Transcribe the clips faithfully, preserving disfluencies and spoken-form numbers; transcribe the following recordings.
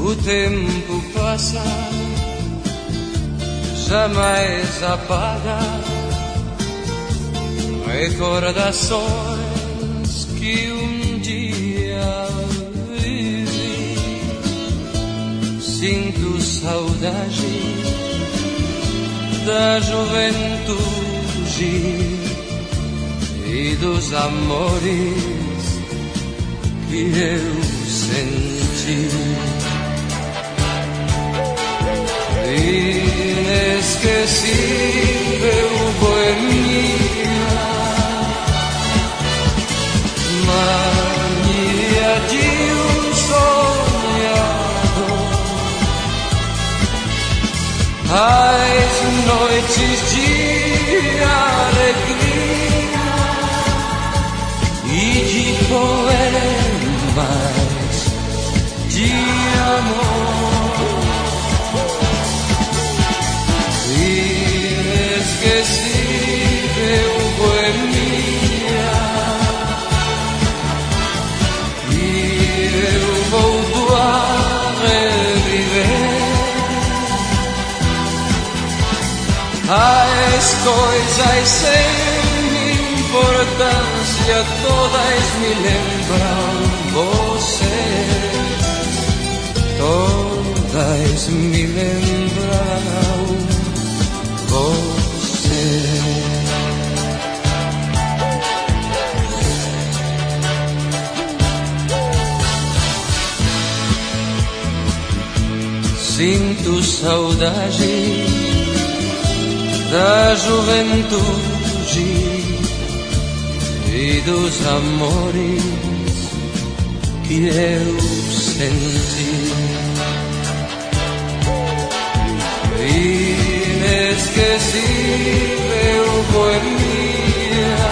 O tempo passa, jamais apaga recordações que um dia vivi. Sinto saudade da juventude e dos amores que eu senti. Inesquecível boemia, mania de um sonhador. As noites de alegria e de poemas de amor. Inesquecível boemia, e eu volto a reviver as coisas sem importância, todas me lembram você, todas me lembram você. Sinto saudade da juventude e dos amores que eu senti. Inesquecível boemia,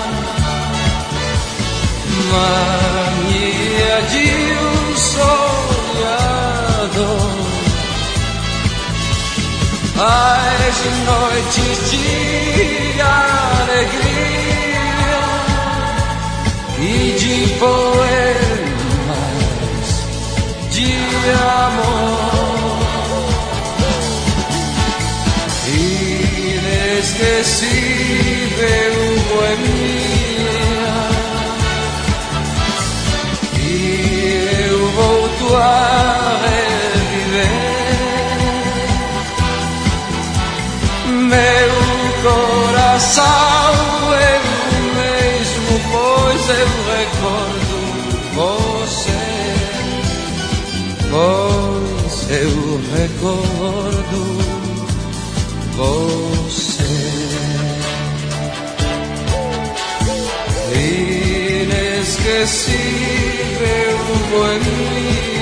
mania de um sonhador. As noites de alegria e de poemas de amor. Inesquecível boemia, e eu volto a meu coração é o mesmo, pois eu recordo você, pois eu recordo você. Inesquecível boemia,